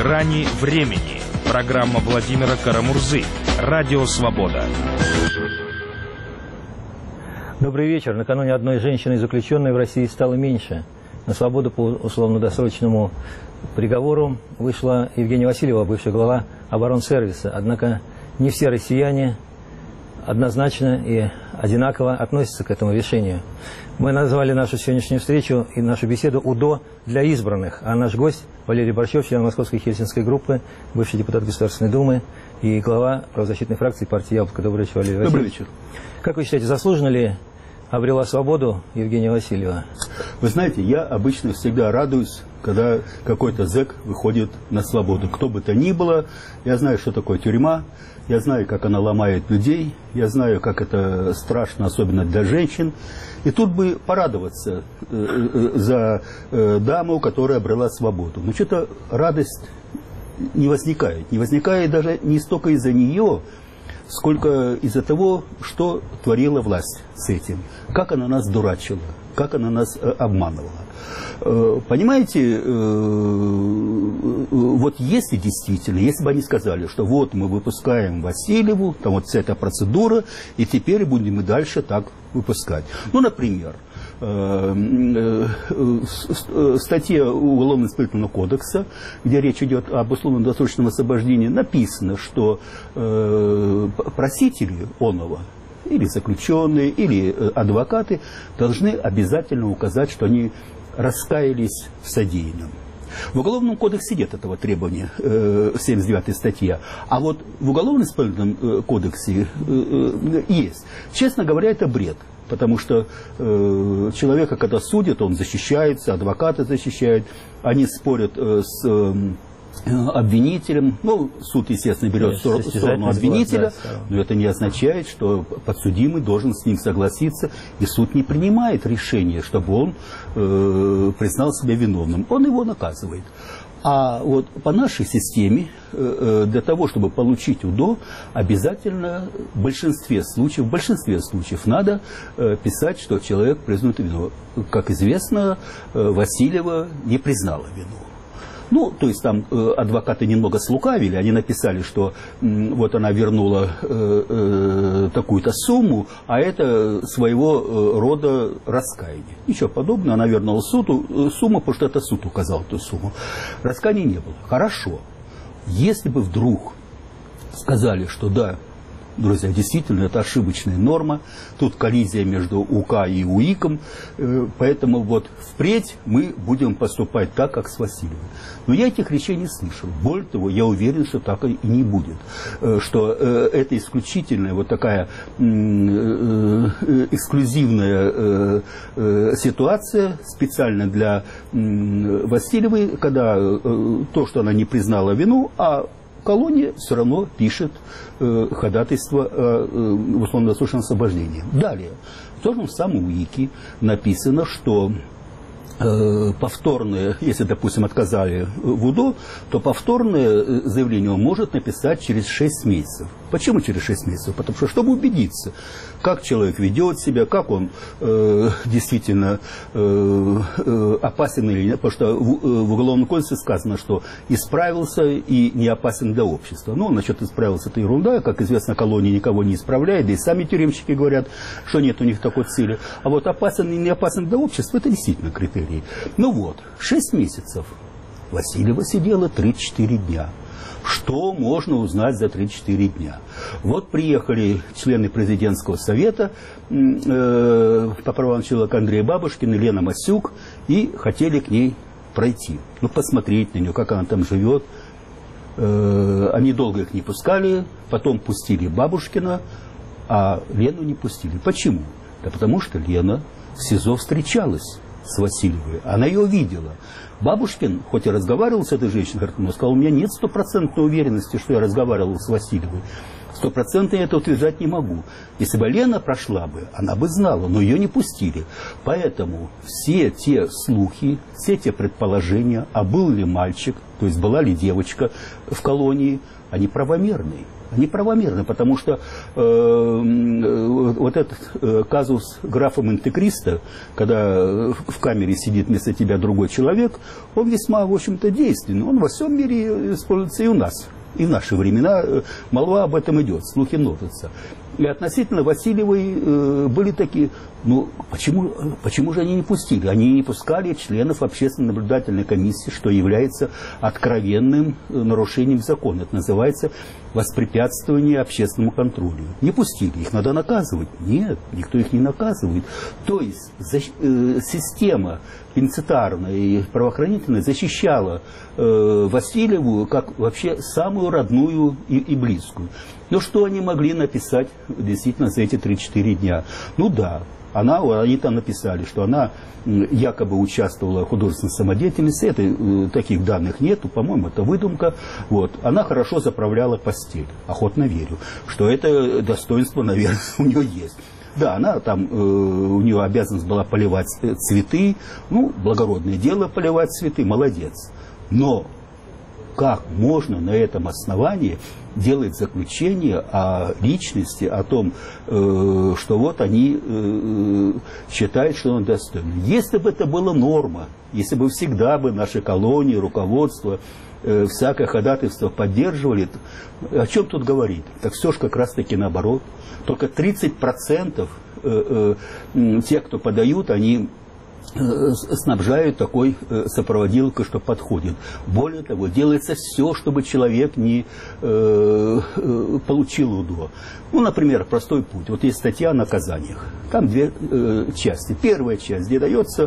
Грани времени. Программа Владимира Карамурзы. Радио «Свобода». Добрый вечер. Накануне одной женщины, заключенной в России, стало меньше. На свободу по условно-досрочному приговору вышла Евгения Васильева, бывшая глава оборонсервиса. Однако не все россияне однозначно и одинаково относятся к этому решению. Мы назвали нашу сегодняшнюю встречу и нашу беседу «УДО для избранных». А наш гость Валерий Борщев, член Московской Хельсинской группы, бывший депутат Государственной Думы и глава правозащитной фракции партии «Яблоко». Добрый вечер, Валерий Васильевич. Добрый вечер. Как вы считаете, заслуженно ли обрела свободу Евгения Васильева? Вы знаете, я обычно всегда радуюсь, когда какой-то зэк выходит на свободу. Кто бы то ни было, я знаю, что такое тюрьма, я знаю, как она ломает людей, я знаю, как это страшно, особенно для женщин. И тут бы порадоваться за даму, которая обрела свободу. Но что-то радость не возникает. Не возникает даже не столько из-за нее, сколько из-за того, что творила власть с этим. Как она нас дурачила, как она нас обманывала. Понимаете, вот если действительно, если бы они сказали, что вот мы выпускаем Васильеву, там вот вся эта процедура, и теперь будем и дальше так выпускать. Ну, например, статья Уголовно-исполнительного кодекса, где речь идет об условно-досрочном освобождении, написано, что просители оного, или заключенные, или адвокаты, должны обязательно указать, что они раскаялись в содеянном. В Уголовном кодексе нет этого требования, 79-я статья. А вот в Уголовно-исполнительном кодексе есть. Честно говоря, это бред. Потому что человека, когда судят, он защищается, адвокаты защищают, они спорят с обвинителем. Ну, суд, естественно, берет сторону обвинителя, но это не означает, что подсудимый должен с ним согласиться, и суд не принимает решение, чтобы он признал себя виновным. Он его наказывает. А вот по нашей системе, для того, чтобы получить УДО, обязательно в большинстве случаев надо писать, что человек признан виновным. Как известно, Васильева не признала вину. Ну, то есть там адвокаты немного слукавили, они написали, что вот она вернула такую-то сумму, а это своего рода раскаяние. Ничего подобного, она вернула сумму, потому что это суд указал эту сумму. Раскаяния не было. Хорошо. Если бы вдруг сказали, что да, друзья, действительно, это ошибочная норма, тут коллизия между УК и УИКом, поэтому вот впредь мы будем поступать так, как с Васильевой. Но я этих речей не слышал. Более того, я уверен, что так и не будет. Что это исключительная вот такая эксклюзивная ситуация специально для Васильевой, когда то, что она не признала вину, а колония все равно пишет ходатайство в условно-досрочном освобождении. Далее, в том же самом УИКе написано, что повторное, если, допустим, отказали в УДО, то повторное заявление он может написать через 6 месяцев. Почему через 6 месяцев? Потому что, чтобы убедиться, как человек ведет себя, как он действительно опасен или нет. Потому что в Уголовном кодексе сказано, что исправился и не опасен для общества. Ну, насчет исправился это ерунда. Как известно, колония никого не исправляет, да и сами тюремщики говорят, что нет у них такой цели. А вот опасен и не опасен для общества, это действительно критерий. Ну вот, 6 месяцев Васильева сидела 34 дня. Что можно узнать за 34 дня? Вот приехали члены президентского совета по правам человека Андрей Бабушкин и Лена Масюк и хотели к ней пройти, ну, посмотреть на нее, как она там живет. Они долго их не пускали, потом пустили Бабушкина, а Лену не пустили. Почему? Да потому что Лена в СИЗО встречалась с Васильевой. Она ее видела. Бабушкин, хоть и разговаривал с этой женщиной, но сказал, у меня нет стопроцентной уверенности, что я разговаривал с Васильевой. 100% я это утверждать не могу. Если бы Лена прошла бы, она бы знала, но ее не пустили. Поэтому все те слухи, все те предположения, а был ли мальчик, то есть была ли девочка в колонии, они правомерные. Они правомерны, потому что вот этот казус графа Монте-Кристо, когда в камере сидит вместо тебя другой человек, он весьма, в общем-то, действенный. Он во всем мире используется и у нас. И в наши времена молва об этом идет, слухи множатся. И относительно Васильевой были такие, ну, почему же они не пустили? Они не пускали членов общественно-наблюдательной комиссии, что является откровенным нарушением закона. Это называется воспрепятствование общественному контролю. Не пустили, их надо наказывать. Нет, никто их не наказывает. То есть система пенитенциарная и правоохранительная защищала Васильеву как вообще самую родную и близкую. Но что они могли написать действительно за эти 3-4 дня? Ну да, они там написали, что она якобы участвовала в художественной самодеятельности. Таких данных нету, по-моему, это выдумка. Вот. Она хорошо заправляла постель. Охотно верю, что это достоинство, наверное, у нее есть. Да, она там, у нее обязанность была поливать цветы. Ну, благородное дело поливать цветы, молодец. Но как можно на этом основании делать заключение о личности, о том, что вот они считают, что он достоин. Если бы это была норма, если бы всегда бы наши колонии, руководство, всякое ходатайство поддерживали, о чем тут говорить? Так все же как раз-таки наоборот. Только 30% тех, кто подают, они снабжают такой сопроводилкой, что подходит. Более того, делается все, чтобы человек не получил УДО. Ну, например, простой путь. Вот есть статья о наказаниях. Там две части. Первая часть, где дается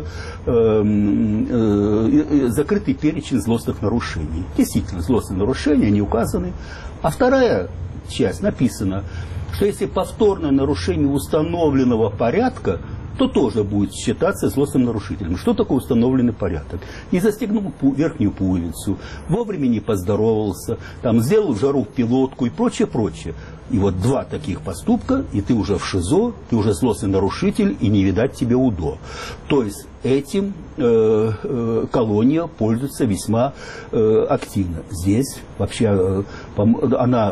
закрытый перечень злостных нарушений. Действительно, злостные нарушения не указаны. А вторая часть написано, что если повторное нарушение установленного порядка, то тоже будет считаться злостным нарушителем. Что такое установленный порядок? Не застегнул верхнюю пуговицу, вовремя не поздоровался, там, сделал в жару пилотку и прочее, прочее. И вот два таких поступка, и ты уже в ШИЗО, ты уже злостный нарушитель, и не видать тебе УДО. То есть этим колония пользуется весьма активно. Здесь вообще она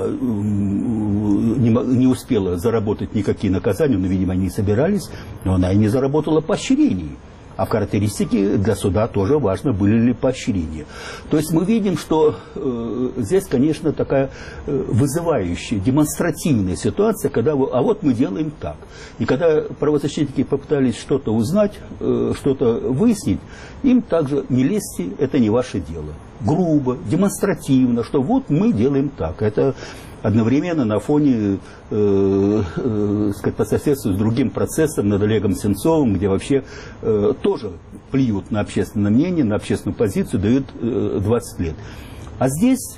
не успела заработать никакие наказания, но, видимо, они не собирались, но она и не заработала поощрений. А в характеристике для суда тоже важно, были ли поощрения. То есть мы видим, что здесь, конечно, такая вызывающая, демонстративная ситуация, когда а вот мы делаем так. И когда правозащитники попытались что-то узнать, что-то выяснить, им также не лезьте, это не ваше дело. Грубо, демонстративно, что вот мы делаем так. Это одновременно на фоне, по соседству с другим процессом над Олегом Сенцовым, где вообще тоже плюют на общественное мнение, на общественную позицию, дают 20 лет. А здесь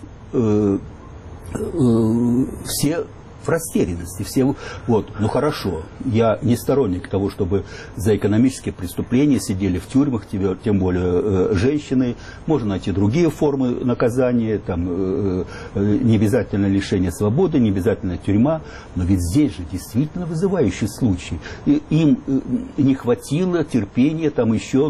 все в растерянности, все, вот, ну хорошо, я не сторонник того, чтобы за экономические преступления сидели в тюрьмах, тем более женщины, можно найти другие формы наказания, там, не обязательно лишение свободы, не обязательно тюрьма, но ведь здесь же действительно вызывающий случай. Им не хватило терпения там еще,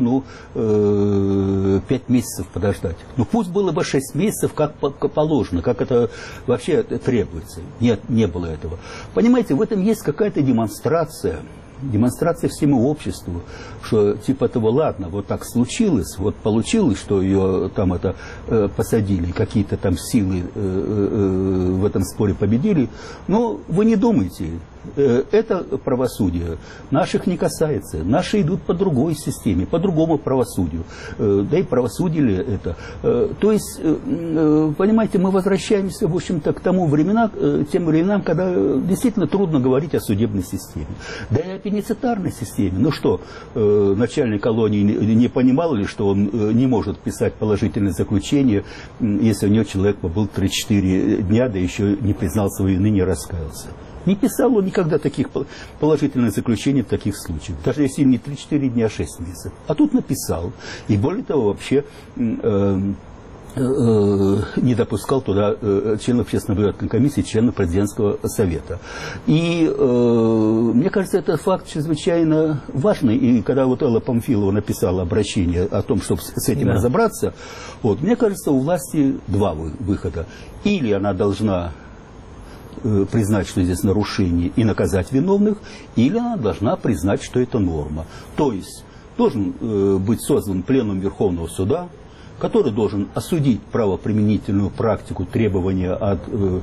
5 месяцев подождать. Ну пусть было бы 6 месяцев, как положено, как это вообще требуется. Нет, не было этого. Понимаете, в этом есть какая-то демонстрация всему обществу, что типа того, ладно, вот так случилось, вот получилось, что ее там посадили, какие-то там силы в этом споре победили, но вы не думайте, это правосудие наших не касается, наши идут по другой системе, по другому правосудию, да и правосудие ли это. То есть, понимаете, мы возвращаемся, в общем-то, к тем временам, когда действительно трудно говорить о судебной системе, да и о пенитенциарной системе. Ну что, начальник колонии не понимал ли, что он не может писать положительное заключение, если у него человек побыл 3-4 дня, да еще не признал своей вины, не раскаялся? Не писал он никогда таких положительных заключений в таких случаях. Даже если не 3-4 дня, а 6 месяцев. А тут написал. И более того, вообще не допускал туда членов общественно-наблюдательной комиссии, членов президентского совета. И мне кажется, это факт чрезвычайно важный. И когда вот Элла Памфилова написала обращение о том, чтобы с этим разобраться, вот, мне кажется, у власти два выхода. Или она должна признать, что здесь нарушение, и наказать виновных, или она должна признать, что это норма. То есть должен быть создан пленум Верховного суда, который должен осудить правоприменительную практику требования от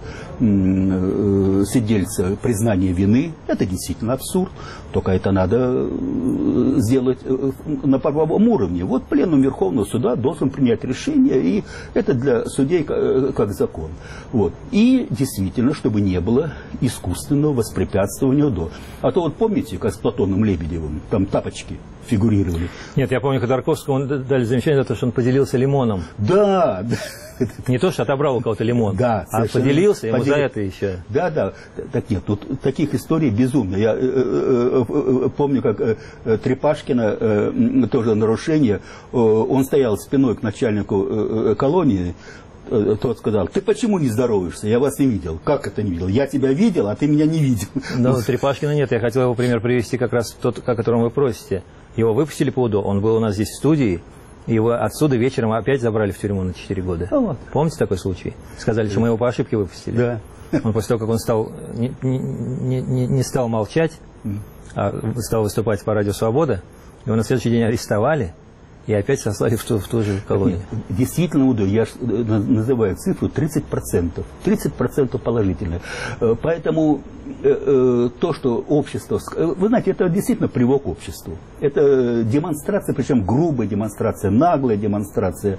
сидельца признания вины. Это действительно абсурд, только это надо сделать на правовом уровне. Вот пленум Верховного суда должен принять решение, и это для судей как закон. Вот. И действительно, чтобы не было искусственного воспрепятствования до. А то вот помните, как с Платоном Лебедевым, там тапочки фигурировали. Нет, я помню, Ходорковскому дали замечание за то, что он поделился лимоном. Да. Не то, что отобрал у кого-то лимон, да, а поделился, ему за это еще. Да. Так нет, тут таких историй безумно. Я помню, как Трепашкина, тоже нарушение, он стоял спиной к начальнику колонии. Тот сказал: ты почему не здороваешься? Я вас не видел. Как это не видел? Я тебя видел, а ты меня не видел. Но Трепашкина нет. Я хотел его пример привести как раз тот, о котором вы просите. Его выпустили по УДО. Он был у нас здесь в студии. Его отсюда вечером опять забрали в тюрьму на 4 года. Вот. Помните такой случай? Сказали, что мы его по ошибке выпустили. Да. Он после того, как он стал, не стал молчать, а стал выступать по радио «Свобода», его на следующий день арестовали и опять сослали в ту же колонию. Действительно, УДО, я называю цифру 30%. 30% положительно. Поэтому то, что общество... Вы знаете, это действительно привок к обществу. Это демонстрация, причем грубая демонстрация, наглая демонстрация.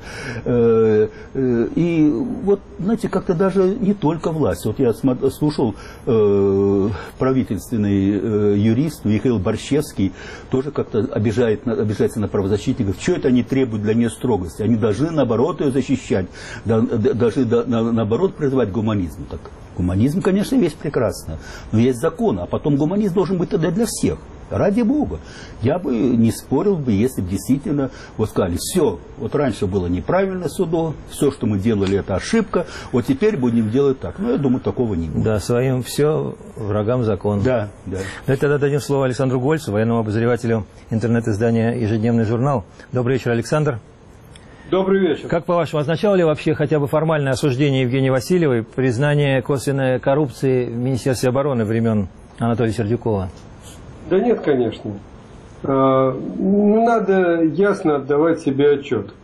И вот, знаете, как-то даже не только власть. Вот я слушал правительственный юрист Михаил Борщевский, тоже как-то обижается на правозащитников. Что это они требуют для нее строгости? Они должны, наоборот, ее защищать, должны, наоборот, призывать к гуманизму. Так, гуманизм, конечно, вещь прекрасная, но есть закон, а потом гуманизм должен быть тогда для всех. Ради Бога. Я бы не спорил бы, если бы действительно вот сказали: все, вот раньше было неправильно судо, все, что мы делали, это ошибка, вот теперь будем делать так. Но я думаю, такого не будет. Да, своим все, врагам закон. Да. Давайте тогда дадим слово Александру Гольцу, военному обозревателю интернет-издания «Ежедневный журнал». Добрый вечер, Александр. Добрый вечер. Как, по-вашему, означало ли вообще хотя бы формальное осуждение Евгении Васильевой признание косвенной коррупции в Министерстве обороны времен Анатолия Сердюкова? Да нет, конечно. Надо ясно отдавать себе отчет.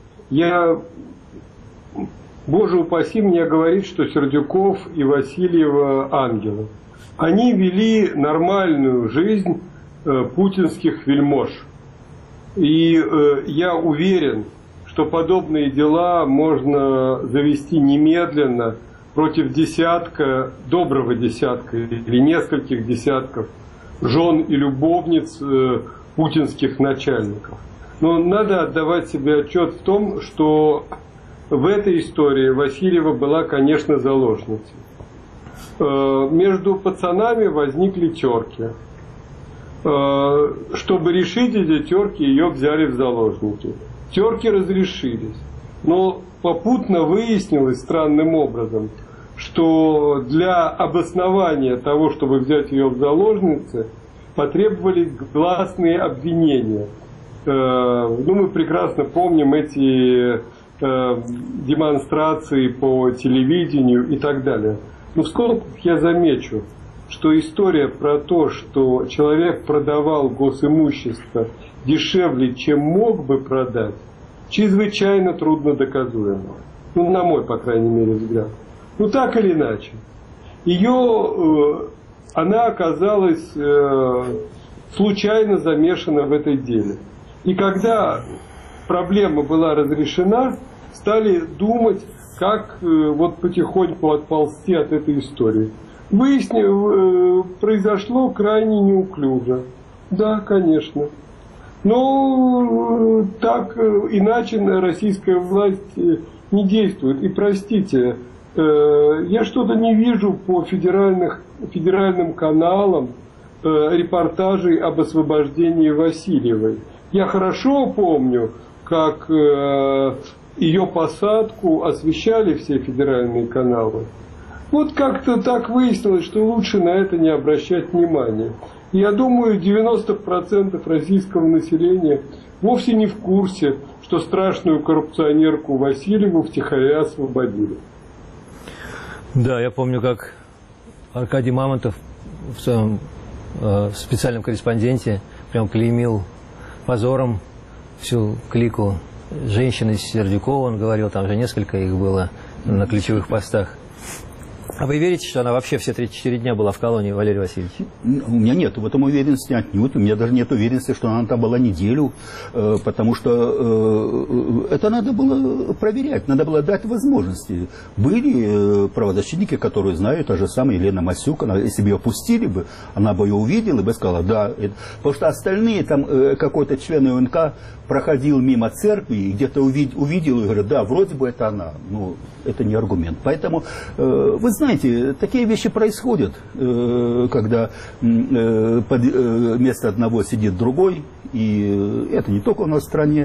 Боже упаси меня говорить, что Сердюков и Васильева ангелы. Они вели нормальную жизнь путинских вельмож. И я уверен, что подобные дела можно завести немедленно против доброго десятка или нескольких десятков жен и любовниц путинских начальников. Но надо отдавать себе отчет в том, что в этой истории Васильева была, конечно, заложницей. Между пацанами возникли терки. Чтобы решить эти терки, ее взяли в заложники. Терки разрешились. Но попутно выяснилось странным образом, что для обоснования того, чтобы взять ее в заложницы, потребовались гласные обвинения. Мы прекрасно помним эти демонстрации по телевидению и так далее. Но в скобках я замечу, что история про то, что человек продавал госимущество дешевле, чем мог бы продать, чрезвычайно трудно доказуема. На мой, по крайней мере, взгляд. Так или иначе. Она оказалась случайно замешана в этой деле. И когда проблема была разрешена, стали думать, как потихоньку отползти от этой истории. Произошло крайне неуклюже. Да, конечно. Но так иначе российская власть не действует. И простите, я что-то не вижу по федеральным каналам репортажей об освобождении Васильевой. Я хорошо помню, как и ее посадку освещали все федеральные каналы. Вот как-то так выяснилось, что лучше на это не обращать внимания. Я думаю, 90% российского населения вовсе не в курсе, что страшную коррупционерку Васильеву втихаря освободили. Да, я помню, как Аркадий Мамонтов в своем специальном корреспонденте прям клеймил позором всю клику женщин из Сердюкова. Он говорил, там же несколько их было на ключевых постах. А вы верите, что она вообще все 34 дня была в колонии, Валерий Васильевич? У меня нет в этом уверенности отнюдь. У меня даже нет уверенности, что она там была неделю, потому что это надо было проверять, надо было дать возможности. Были правозащитники, которые знают, та же самая Елена Масюк, если бы ее пустили бы, она бы ее увидела и бы сказала, да. Потому что остальные, там какой-то член УНК проходил мимо церкви и где-то увидел и говорит, да, вроде бы это она. Ну, это не аргумент. Поэтому, вы знаете, такие вещи происходят, когда вместо одного сидит другой, и это не только у нас в стране.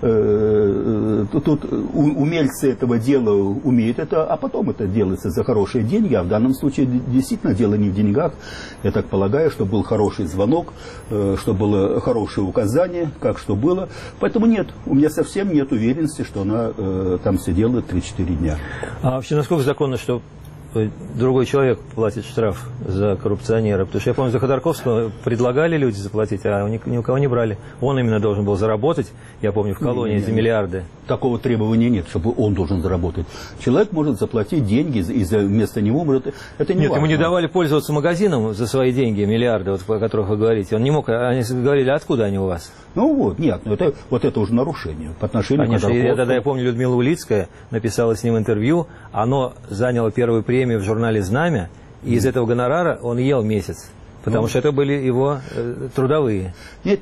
Тут умельцы этого дела умеют это, а потом это делается за хорошие деньги, а в данном случае действительно дело не в деньгах. Я так полагаю, что был хороший звонок, что было хорошее указание, как что было. Поэтому нет, у меня совсем нет уверенности, что она там сидела 3-4 дня. А вообще, насколько законно, что другой человек платит штраф за коррупционера? Потому что я помню, за Ходорковского предлагали люди заплатить, а ни у кого не брали. Он именно должен был заработать, я помню, в колонии за миллиарды. Такого требования нет, чтобы он должен заработать. Человек может заплатить деньги, и вместо него может... Это не Нет, важно. ему не давали пользоваться магазином за свои деньги, миллиарды, вот, о которых вы говорите. Он не мог, они говорили, откуда они у вас? Ну вот, нет, вот это уже нарушение по отношению Конечно, к Ходорковскому. тогда я помню, Людмила Улицкая написала с ним интервью, оно заняло первую премию в журнале «Знамя», и из этого гонорара он ел месяц. Потому что это были его трудовые. Нет,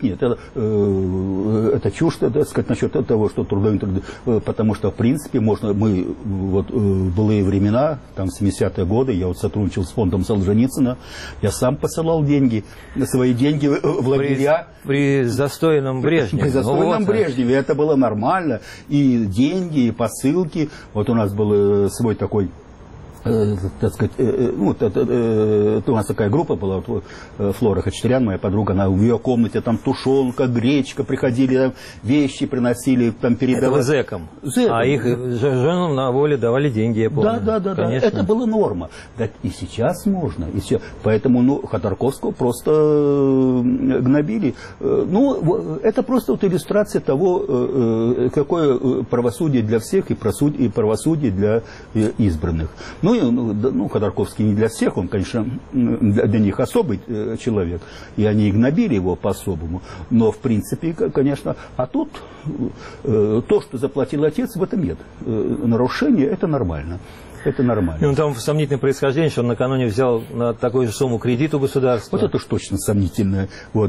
это чушь, так сказать, насчет того, что трудовые, потому что, в принципе, мы, вот, в былые времена, там, 70-е годы, я вот сотрудничал с фондом Солженицына, я сам посылал деньги, свои деньги в лагеря. При застойном Брежневе. При застойном Брежневе, это было нормально, и деньги, и посылки, вот у нас был свой такой... так сказать, у нас такая группа была, Флора Хачатурян, моя подруга, она в ее комнате, там тушенка, гречка, приходили, там, вещи приносили, там передавали. Это зэкам. А их женам на воле давали деньги, я помню. Да, это была норма. Да, и сейчас можно. И все. Поэтому Ходорковского просто гнобили. Это просто вот иллюстрация того, какое правосудие для всех и правосудие для избранных. Ходорковский не для всех, он, конечно, для них особый человек, и они гнобили его по-особому, но, в принципе, конечно, а тут то, что заплатил отец, в этом нет. Нарушение – это нормально. Это нормально. Там сомнительное происхождение, что он накануне взял на такую же сумму кредит у государства. Вот это уж точно сомнительное.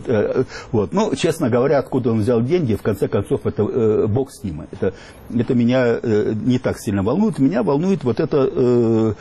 Ну, честно говоря, откуда он взял деньги, в конце концов, это бог с ним. Это меня не так сильно волнует. Меня волнует вот это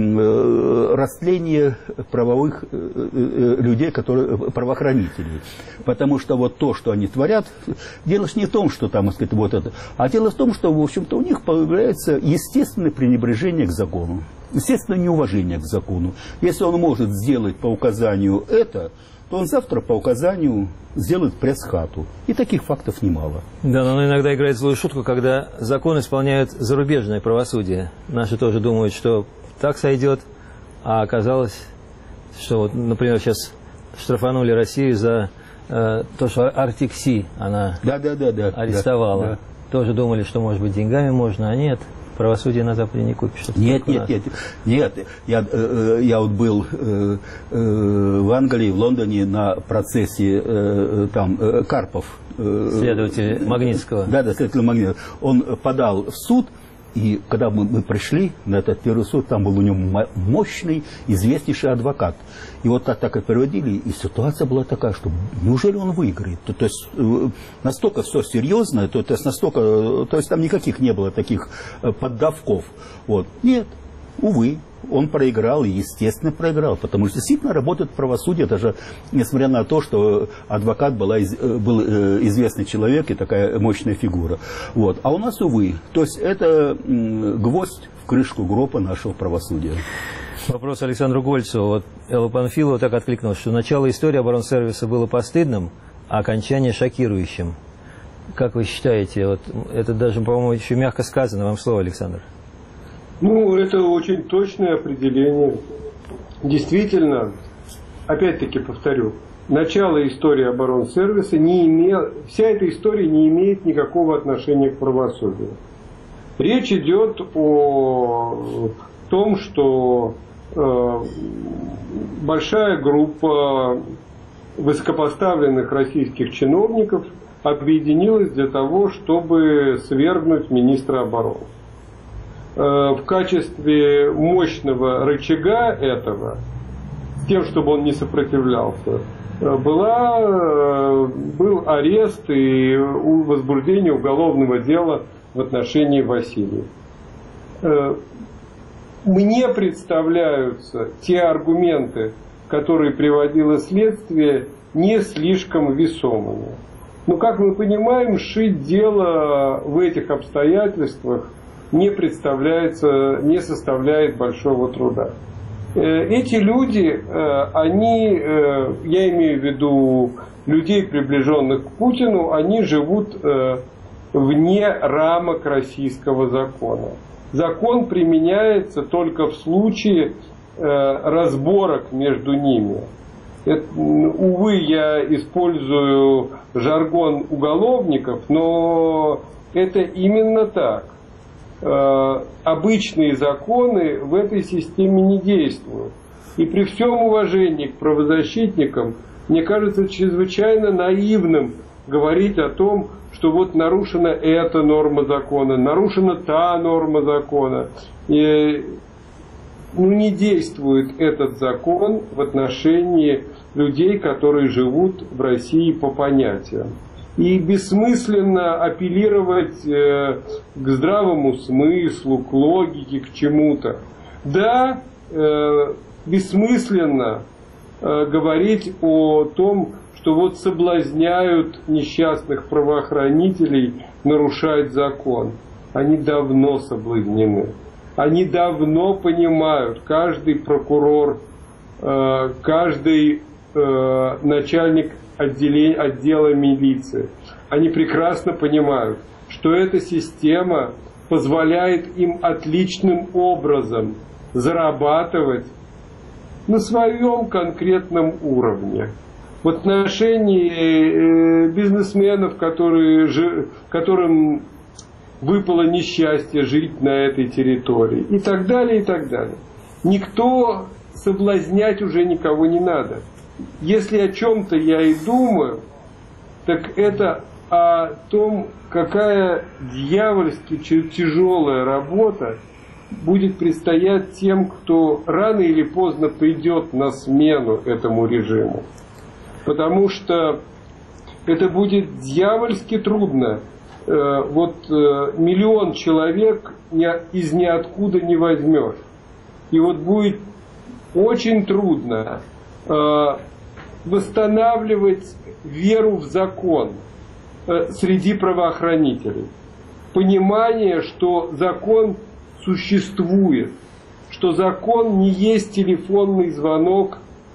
растление правовых людей, правоохранителей. Потому что вот то, что они творят, дело ж не в том, что там, так сказать, вот это, а дело в том, что, в общем-то, у них появляется естественное пренебрежение к закону. Естественно, неуважение к закону. Если он может сделать по указанию это, то он завтра по указанию сделает пресс-хату. И таких фактов немало. Да, но иногда играет злую шутку, когда закон исполняет зарубежное правосудие. Наши тоже думают, что так сойдет, а оказалось, что, вот, например, сейчас штрафанули Россию за то, что Arctic Sea она арестовала. Да. Тоже думали, что, может быть, деньгами можно, а нет. Правосудие на Западе не купишь. Нет. Я вот был в Англии, в Лондоне на процессе там Карпов. Следователь Магнитского. Да, следователь Магнитского. Он подал в суд. И когда мы пришли на этот первый суд, там был у него мощный, известнейший адвокат. И вот так и переводили, и ситуация была такая, что неужели он выиграет? То есть настолько все серьезно, то есть там никаких не было таких поддавков. Вот. Нет. увы, он проиграл, и естественно проиграл, потому что действительно работает правосудие, даже несмотря на то, что адвокат был известный человек и такая мощная фигура. Вот. А у нас, увы, то есть это гвоздь в крышку гроба нашего правосудия. Вопрос Александру Гольцеву. Вот Элла Панфилова так откликнулась, что начало истории оборонсервиса было постыдным, а окончание шокирующим. Как вы считаете, вот это даже, по-моему, еще мягко сказано. Вам слово, Александр. Ну, это очень точное определение. Действительно, опять-таки повторю, начало истории оборонсервиса вся эта история не имеет никакого отношения к правосудию. Речь идет о том, что большая группа высокопоставленных российских чиновников объединилась для того, чтобы свергнуть министра обороны. В качестве мощного рычага этого, с тем, чтобы он не сопротивлялся, был арест и возбуждение уголовного дела в отношении Васильева. Мне представляются те аргументы, которые приводило следствие, не слишком весомыми. Но, как мы понимаем, шить дело в этих обстоятельствах не составляет большого труда. Эти люди, я имею в виду людей, приближенных к Путину, они живут вне рамок российского закона. Закон применяется только в случае разборок между ними. Увы, я использую жаргон уголовников, но это именно так. Обычные законы в этой системе не действуют. И при всем уважении к правозащитникам, мне кажется чрезвычайно наивным говорить о том, что вот нарушена эта норма закона, нарушена та норма закона. Не действует этот закон в отношении людей, которые живут в России по понятиям. И бессмысленно апеллировать к здравому смыслу, к логике, к чему-то. Да, бессмысленно говорить о том, что вот соблазняют несчастных правоохранителей нарушать закон. Они давно соблазнены. Они давно понимают, каждый прокурор, каждый начальник отдела милиции, они прекрасно понимают, что эта система позволяет им отличным образом зарабатывать на своем конкретном уровне. В отношении бизнесменов, которым выпало несчастье жить на этой территории, и так далее, и так далее. Никто соблазнять уже никого не надо. Если о чем-то я и думаю, так это о том, какая дьявольски тяжелая работа будет предстоять тем, кто рано или поздно придет на смену этому режиму. Потому что это будет дьявольски трудно. Миллион человек из ниоткуда не возьмешь. И вот будет очень трудно восстанавливать веру в закон среди правоохранителей. Понимание, что закон существует, что закон не есть телефонный звонок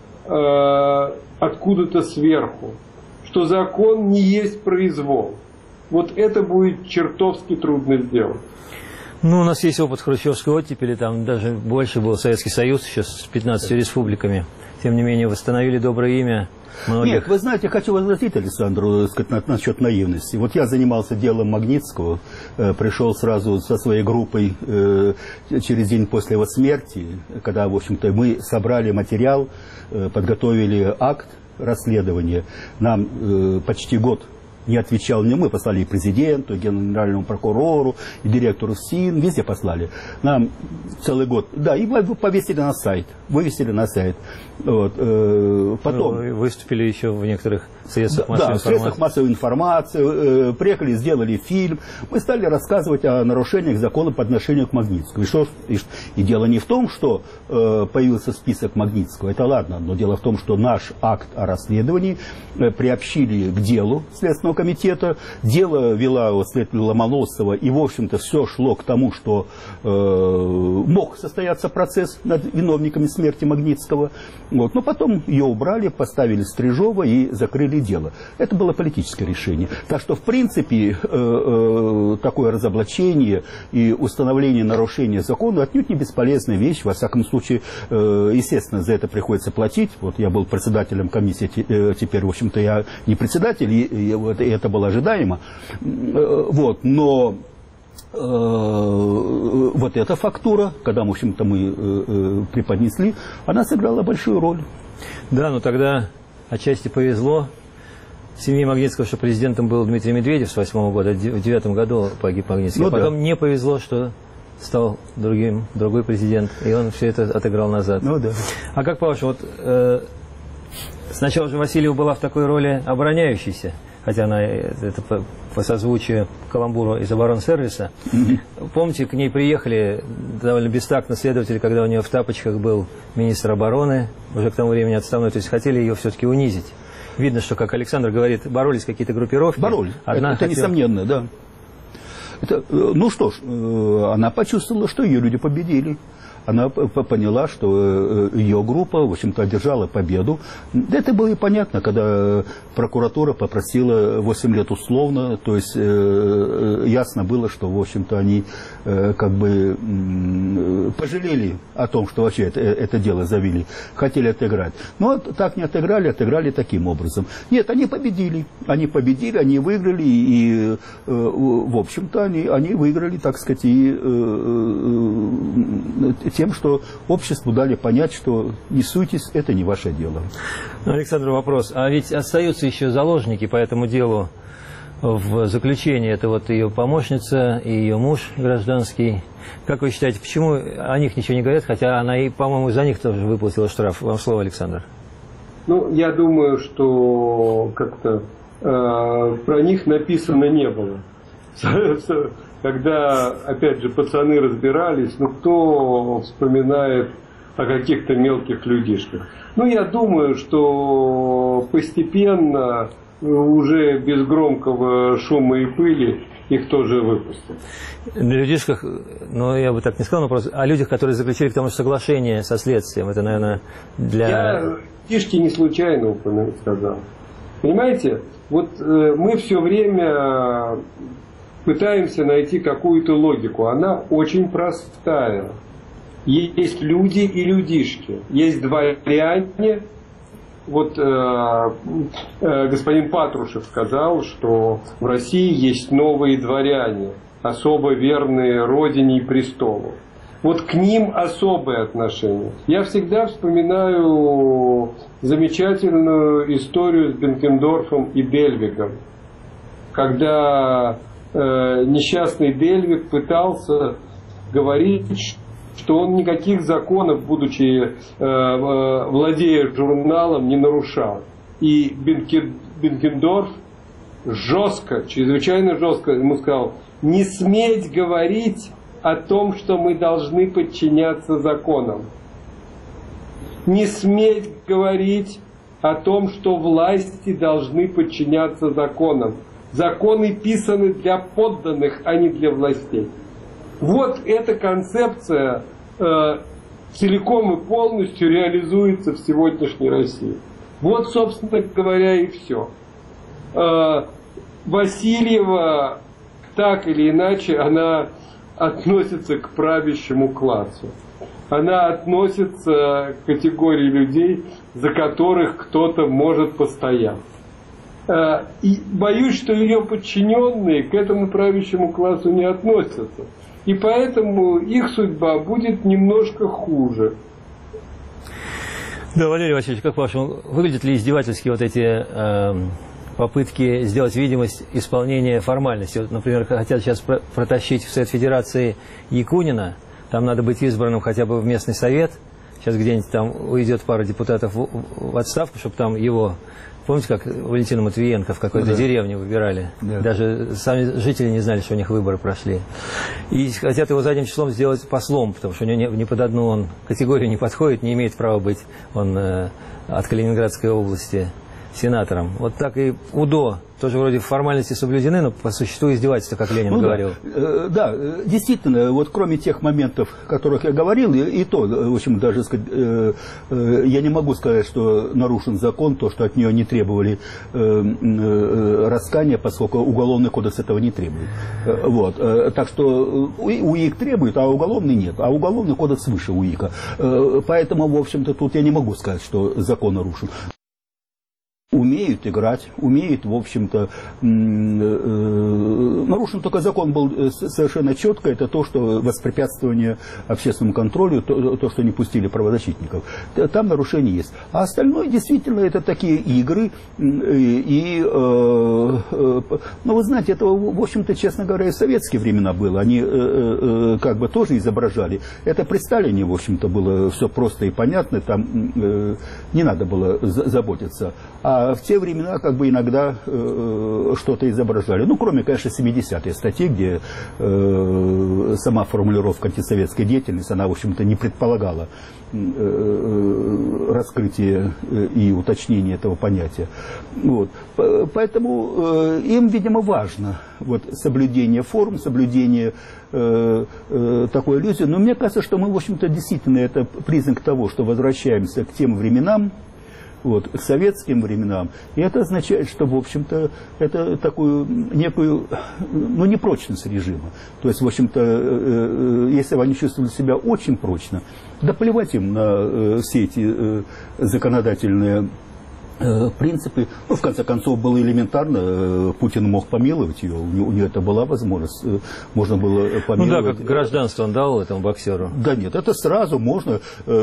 откуда-то сверху, что закон не есть произвол. Вот это будет чертовски трудно сделать. Ну, у нас есть опыт хрущевской оттепели, там даже больше был Советский Союз, еще с 15 республиками. Тем не менее, восстановили доброе имя многих. Нет, вы знаете, я хочу возразить Александру насчет наивности. Вот я занимался делом Магнитского, пришел сразу со своей группой через день после его смерти, когда, в общем-то, мы собрали материал, подготовили акт расследования. Нам почти год не отвечал не мы, послали и президенту, и генеральному прокурору, и директору СИН, везде послали. Нам целый год, да, и повесили на сайт, вывесили на сайт. Вот, потом... Вы выступили еще в некоторых в средствах массовой информации. В средствах массовой информации. Приехали, сделали фильм. Мы стали рассказывать о нарушениях закона по отношению к Магнитскому. И дело не в том, что появился список Магнитского. Это ладно. Но дело в том, что наш акт о расследовании приобщили к делу Следственного комитета. Дело вела следователь Ломоносова. И, в общем-то, все шло к тому, что мог состояться процесс над виновниками смерти Магнитского. Вот. Но потом ее убрали, поставили Стрижова и закрыли дело. Это было политическое решение. Так что, в принципе, такое разоблачение и установление нарушения закона отнюдь не бесполезная вещь. Во всяком случае, естественно, за это приходится платить. Вот я был председателем комиссии, теперь, в общем-то, я не председатель, и это было ожидаемо. Вот. Но вот эта фактура, когда, в общем-то, мы преподнесли, она сыграла большую роль. Да, но тогда отчасти повезло семье Магнитского, что президентом был Дмитрий Медведев с 2008 года, в 2009 году погиб Магнитский. Ну, а потом не повезло, что стал другой президент, и он все это отыграл назад. Ну, да. А как по-вашему, вот, сначала же Васильева была в такой роли обороняющейся, хотя она это по созвучию каламбуру из оборонсервиса. Помните, к ней приехали довольно бестактно следователи, когда у нее в тапочках был министр обороны, уже к тому времени отставной, то есть хотели ее все-таки унизить. Видно, что, как Александр говорит, боролись какие-то группировки. Боролись, это несомненно, да. Ну что ж, она почувствовала, что ее люди победили. Она поняла, что ее группа, в общем-то, одержала победу. Это было и понятно, когда прокуратура попросила 8 лет условно, то есть ясно было, что, в общем-то, они как бы пожалели о том, что вообще это дело завели, хотели отыграть. Но так не отыграли, отыграли таким образом. Нет, они победили, они выиграли, и, в общем-то, они выиграли, так сказать, и тем, что обществу дали понять, что не суйтесь, это не ваше дело. Александр, вопрос. А ведь остаются еще заложники по этому делу в заключении. Это вот ее помощница и ее муж гражданский. Как вы считаете, почему о них ничего не говорят, хотя она и, по-моему, за них тоже выплатила штраф? Вам слово, Александр. Ну, я думаю, что как-то про них написано не было. Когда, опять же, пацаны разбирались, ну, кто вспоминает о каких-то мелких людишках? Ну, я думаю, что постепенно, уже без громкого шума и пыли, их тоже выпустят. На людишках, ну, я бы так не сказал, но просто о людях, которые заключили к тому же соглашение со следствием. Это, наверное, для... Я людишки не случайно сказал. Понимаете, вот мы все время пытаемся найти какую-то логику. Она очень простая. Есть люди и людишки. Есть дворяне. Вот господин Патрушев сказал, что в России есть новые дворяне, особо верные родине и престолу. Вот к ним особое отношение. Я всегда вспоминаю замечательную историю с Бенкендорфом и Бельвигом, когда несчастный Бельвиг пытался говорить, что он никаких законов, будучи владея журналом, не нарушал. И Бенкендорф жестко, чрезвычайно жестко ему сказал: не сметь говорить о том, что мы должны подчиняться законам. Не сметь говорить о том, что власти должны подчиняться законам. Законы писаны для подданных, а не для властей. Вот эта концепция целиком и полностью реализуется в сегодняшней России. Вот, собственно говоря, и все. Васильева, так или иначе, она относится к правящему классу. Она относится к категории людей, за которых кто-то может постоять. И боюсь, что ее подчиненные к этому правящему классу не относятся. И поэтому их судьба будет немножко хуже. Да, Валерий Васильевич, как по-вашему, выглядят ли издевательски вот эти попытки сделать видимость исполнения формальности? Вот, например, хотят сейчас протащить в Совет Федерации Якунина, там надо быть избранным хотя бы в местный совет. Сейчас где-нибудь там уйдет пара депутатов в отставку, чтобы там его Помните, как Валентина Матвиенко в какой-то деревне выбирали? Да. Даже сами жители не знали, что у них выборы прошли. И хотят его задним числом сделать послом, потому что у него ни под одну он категорию не подходит, не имеет права быть он от Калининградской области сенатором. Вот так и УДО тоже вроде формальности соблюдены, но по существу издевательства, как Ленин говорил. Да, действительно, вот кроме тех моментов, о которых я говорил, и то, в общем, даже сказать, я не могу сказать, что нарушен закон, то, что от нее не требовали раскаяния, поскольку Уголовный кодекс этого не требует. Вот. Так что УИК требует, а уголовный нет. А Уголовный кодекс выше УИКа. Поэтому, в общем-то, тут я не могу сказать, что закон нарушен. Умеют играть, умеют, в общем-то, нарушен только закон был совершенно четко, это то, что воспрепятствование общественному контролю, то, что не пустили правозащитников. Там нарушения есть. А остальное, действительно, это такие игры, ну, вы знаете, это, в общем-то, честно говоря, и в советские времена было. Они как бы тоже изображали. Это при Сталине, в общем-то, было все просто и понятно, там не надо было заботиться. А в те времена как бы иногда что-то изображали. Ну, кроме, конечно, 70-й статьи, где сама формулировка антисоветской деятельности, она, в общем-то, не предполагала раскрытие и уточнение этого понятия. Вот. Поэтому им, видимо, важно вот, соблюдение форм, соблюдение такой иллюзии. Но мне кажется, что мы, в общем-то, действительно, это признак того, что возвращаемся к тем временам, вот, к советским временам. И это означает, что, в общем-то, это такую некую, ну, непрочность режима. То есть, в общем-то, если они чувствовали себя очень прочно, да плевать им на все эти законодательные принципы. Ну, в конце концов, было элементарно, Путин мог помиловать ее, у нее это была возможность, можно было помиловать. Ну да, как гражданство он дал этому боксеру. Да нет, это сразу можно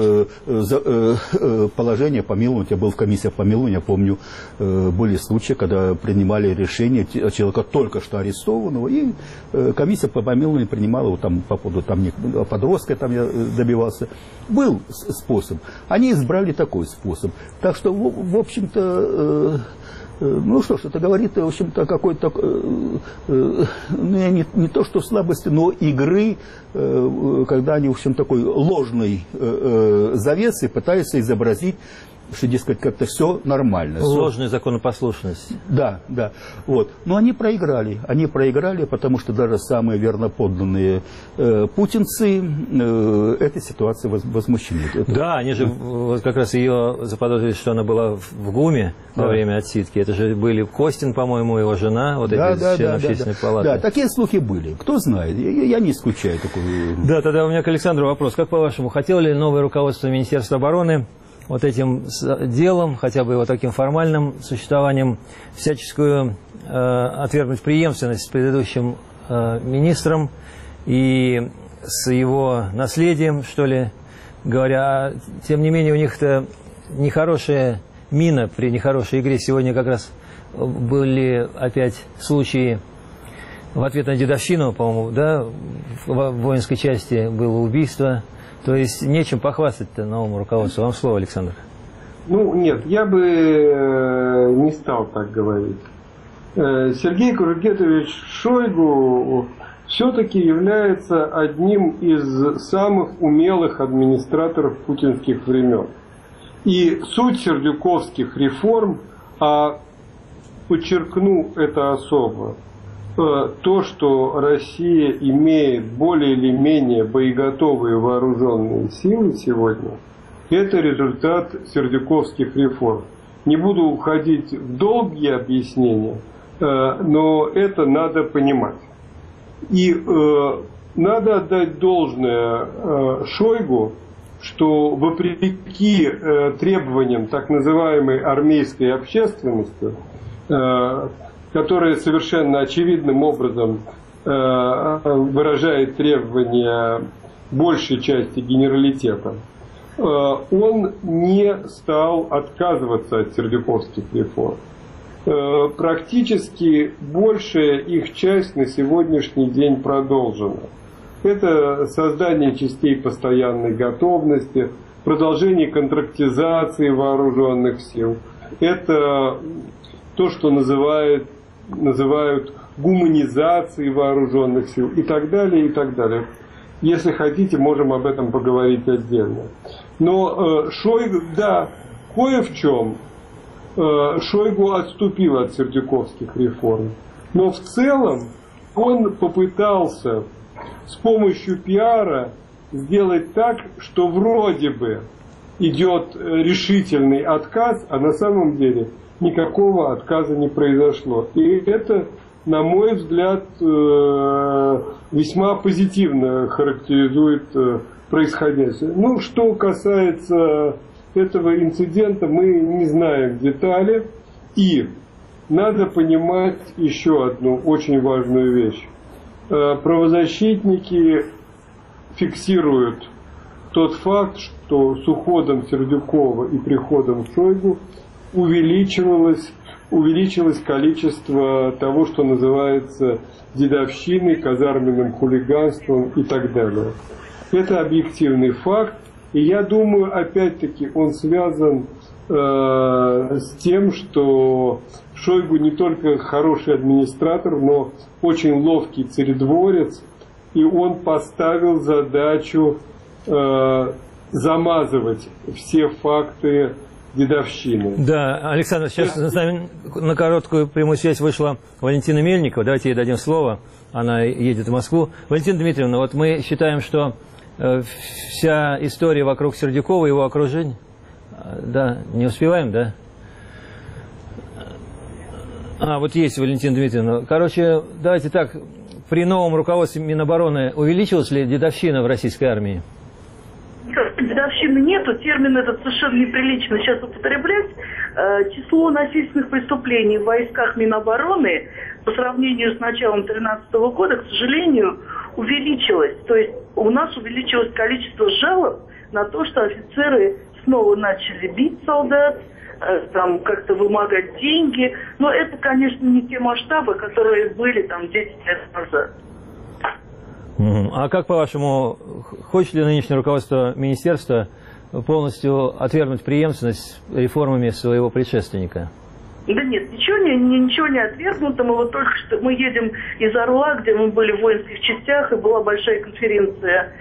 положение помиловать. Я был в комиссии помилования, помню, были случаи, когда принимали решение человека только что арестованного, и комиссия по помилованию принимала его там по поводу там, подростка, там я добивался. Был способ. Они избрали такой способ. Так что, в общем-то, ну что ж, это говорит, в общем-то, какой-то, ну, не то что слабости, но игры, когда они, в общем, такой ложной завесой пытаются изобразить, что, дескать, как-то все нормально. Ложная законопослушность. Да, да. Вот. Но они проиграли, потому что даже самые верноподданные путинцы этой ситуацией возмущены. Да, они же вот как раз ее заподозрили, что она была в ГУМе во время отсидки. Это же были Костин, по-моему, его жена, вот эти члены общественной палаты. Да, такие слухи были. Кто знает, я не исключаю такую. Да, тогда у меня к Александру вопрос. Как по-вашему, хотело ли новое руководство Министерства обороны вот этим делом, хотя бы его таким формальным существованием, всяческую отвергнуть преемственность с предыдущим министром и с его наследием, что ли, говоря. Тем не менее, у них-то нехорошая мина при нехорошей игре. Сегодня как раз были опять случаи в ответ на дедовщину, по-моему, да, в воинской части было убийство. То есть нечем похвастать-то новому руководству. Вам слово, Александр. Ну, нет, я бы не стал так говорить. Сергей Кургетович Шойгу все-таки является одним из самых умелых администраторов путинских времен. И суть сердюковских реформ, а подчеркну это особо, то, что Россия имеет более или менее боеготовые вооруженные силы сегодня, это результат сердюковских реформ. Не буду уходить в долгие объяснения, но это надо понимать. И надо отдать должное Шойгу, что вопреки требованиям так называемой армейской общественности, которая совершенно очевидным образом выражает требования большей части генералитета, он не стал отказываться от сердюковских реформ. Практически большая их часть на сегодняшний день продолжена. Это создание частей постоянной готовности, продолжение контрактизации вооруженных сил, это то, что называют гуманизацией вооруженных сил и так далее, и так далее. Если хотите, можем об этом поговорить отдельно. Но Шойгу, да, кое в чем Шойгу отступил от сердюковских реформ. Но в целом он попытался с помощью пиара сделать так, что вроде бы идет решительный отказ, а на самом деле никакого отказа не произошло. И это, на мой взгляд, весьма позитивно характеризует происходящее. Ну, что касается этого инцидента, мы не знаем детали. И надо понимать еще одну очень важную вещь. Правозащитники фиксируют тот факт, что с уходом Сердюкова и приходом Шойгу увеличилось количество того, что называется дедовщиной, казарменным хулиганством и так далее. Это объективный факт, и я думаю, опять-таки, он связан с тем, что Шойгу не только хороший администратор, но очень ловкий царедворец, и он поставил задачу замазывать все факты дедовщины. Да, Александр, сейчас с нами на короткую прямую связь вышла Валентина Мельникова. Давайте ей дадим слово. Она едет в Москву. Валентина Дмитриевна, вот мы считаем, что вся история вокруг Сердюкова и его окружения... Да, не успеваем, да? Вот есть Валентина Дмитриевна. Короче, давайте так, при новом руководстве Минобороны увеличилась ли дедовщина в российской армии? Дедовщины нету, термин этот совершенно неприлично сейчас употреблять. Число насильственных преступлений в войсках Минобороны по сравнению с началом 2013 года, к сожалению, увеличилось. То есть у нас увеличилось количество жалоб на то, что офицеры снова начали бить солдат, там как-то вымогать деньги. Но это, конечно, не те масштабы, которые были там 10 лет назад. А как, по-вашему, хочет ли нынешнее руководство министерства полностью отвергнуть преемственность реформами своего предшественника? Да нет, ничего не отвергнуто. Мы вот только что едем из Орла, где мы были в воинских частях, и была большая конференция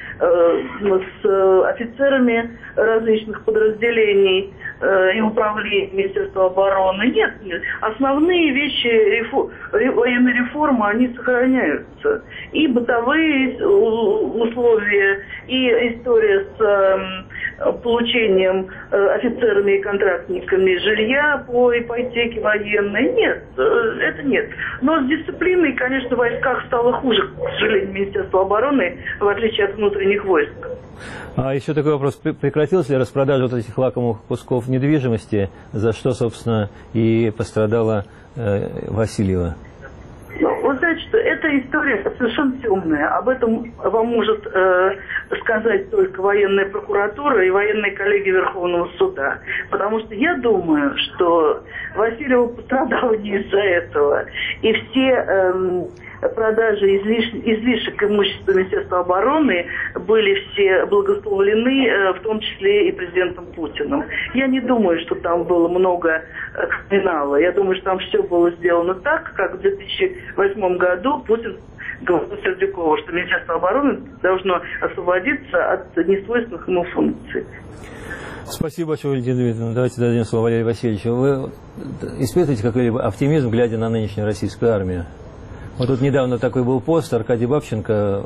с офицерами различных подразделений и управлений Министерства обороны. Нет, основные вещи военной реформы, они сохраняются. И бытовые условия, и история с получением офицерами и контрактниками жилья по ипотеке военной. Нет, это нет. Но с дисциплиной, конечно, в войсках стало хуже, к сожалению, Министерство обороны, в отличие от внутренних войск. А еще такой вопрос. Прекратилась ли распродажа вот этих лакомых кусков недвижимости, за что, собственно, и пострадала Васильева? Вы знаете, что эта история совершенно темная. Об этом вам может сказать только военная прокуратура и военные коллеги Верховного суда. Потому что я думаю, что Васильева пострадала не из-за этого. И все продажи излишек имущества Министерства обороны были все благословлены, в том числе и президентом Путиным. Я не думаю, что там было много криминала. Я думаю, что там все было сделано так, как в 2008 году Путин говорил Сердюкову, что Министерство обороны должно освободиться от несвойственных ему функций. Спасибо большое, Валентина Дмитриевна. Давайте дадим слово Валерию Васильевичу. Вы испытываете какой-либо оптимизм, глядя на нынешнюю российскую армию? Вот тут недавно такой был пост Аркадия Бабченко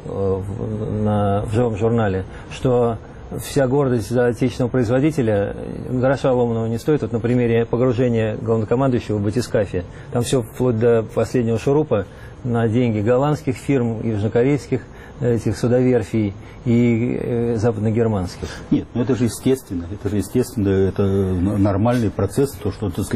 в «Живом журнале», что вся гордость за отечественного производителя гроша ломаного не стоит. Вот на примере погружения главнокомандующего в батискафе. Там все вплоть до последнего шурупа на деньги голландских фирм, южнокорейских этих судоверфей и западногерманских. Нет, ну это же естественно, это нормальный процесс, то, что, так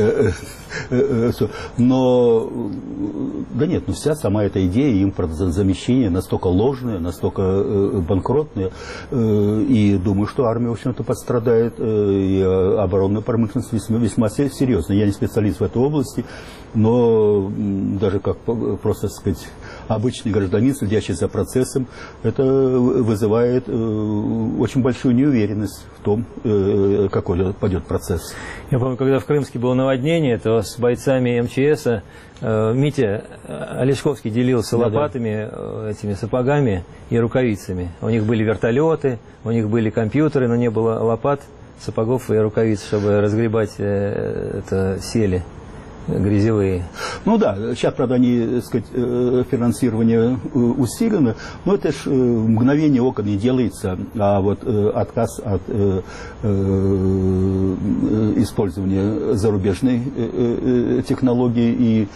сказать, но, да нет, ну вся сама эта идея импортозамещения настолько ложная, настолько банкротная, и думаю, что армия, в общем-то, пострадает, и оборонная промышленность весьма серьезно. Я не специалист в этой области, но даже как просто, так сказать, обычный гражданин, следящий за процессом, это вызывает очень большую неуверенность в том, какой пойдет процесс. Я помню, когда в Крымске было наводнение, то с бойцами МЧС Митя Олешковский делился лопатами, этими сапогами и рукавицами. У них были вертолеты, у них были компьютеры, но не было лопат, сапогов и рукавиц, чтобы разгребать это сели грязевые. Ну да, сейчас, правда, они, так сказать, финансирование усилено, но это ж мгновение ока не делается, а вот отказ от использования зарубежной технологии и